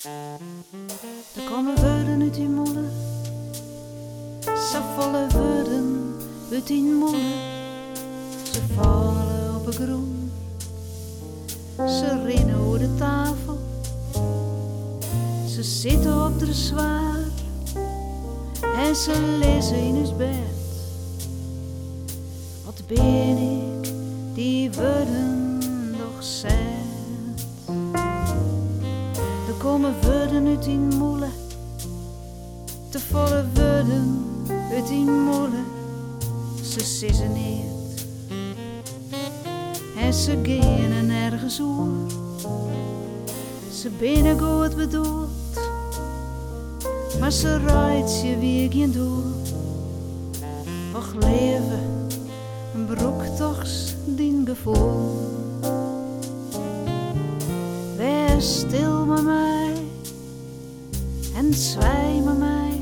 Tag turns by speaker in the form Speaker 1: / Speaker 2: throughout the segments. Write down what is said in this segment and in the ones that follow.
Speaker 1: Er komen woorden uit die moeder, zo volle woorden uit die moeder. Ze vallen op de grond, ze rennen over de tafel, ze zitten op de zwaar en ze lezen in ons bed. Wat ben ik die woorden nog zet? Er komen woorden uit die molen, te volle woorden uit die molen. Ze sissen niet en ze gaan nergens oer. Ze binnen goed bedoeld, maar ze rijdt je weer geen door. Och leven, een broek toch dien gevoel. Wees stil met mij en zwaai met mij.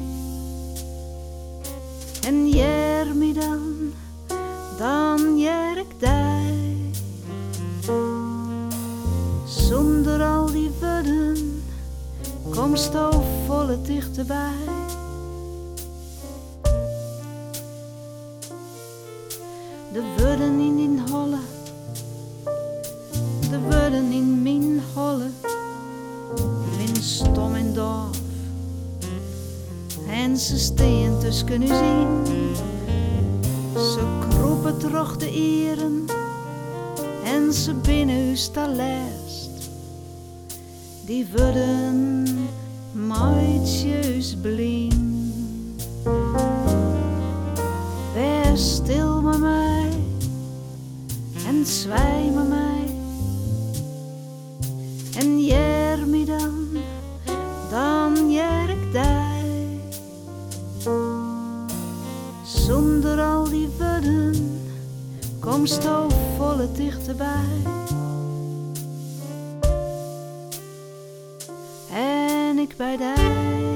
Speaker 1: En jeer me dan jeer ik die. Zonder al die woorden komst al volle dichterbij. De woorden in die holle, de woorden in mijn holle, min stom en doof. En ze steen tussen u zien, ze kroepen terug de eren en ze binnen u stalest. Die woorden maatjes blind. Wees stil met mij en zwaai met mij. En jeer me dan jeer ik die. Zonder al die woorden komst al volle dichterbij. En ik bij die.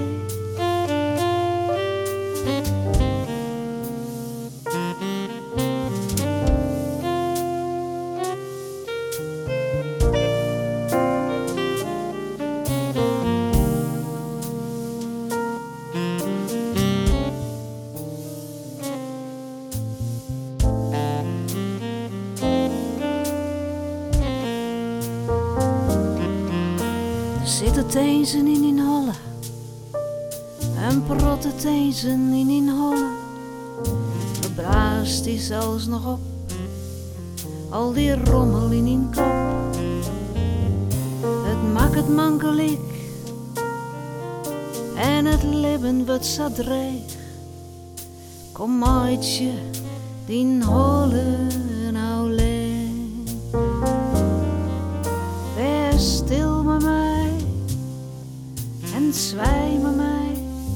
Speaker 1: Zitten tezen in die holle en protten tezen in die holle. Verbaast die zelfs nog op, al die rommel in die kop. Het maakt het mankelijk en het leven wordt zo dreig. Kom maatje, die holle nou leeg. Wees stil met mij en zwaai met mij.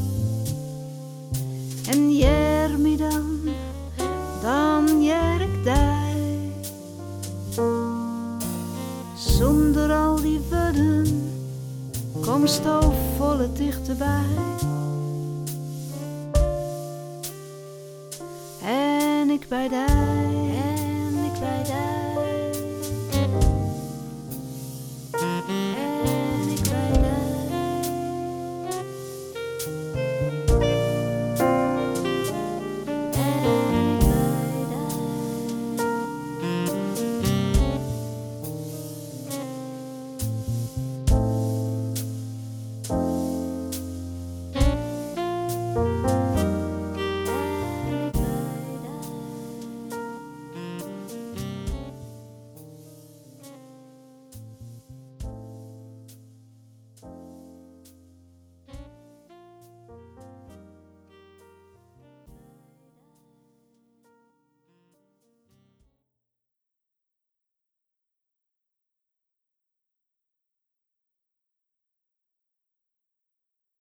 Speaker 1: En jeer me dan jeer ik die. Zonder al die woorden komst al volle dichterbij. En ik bij die, en ik bij die.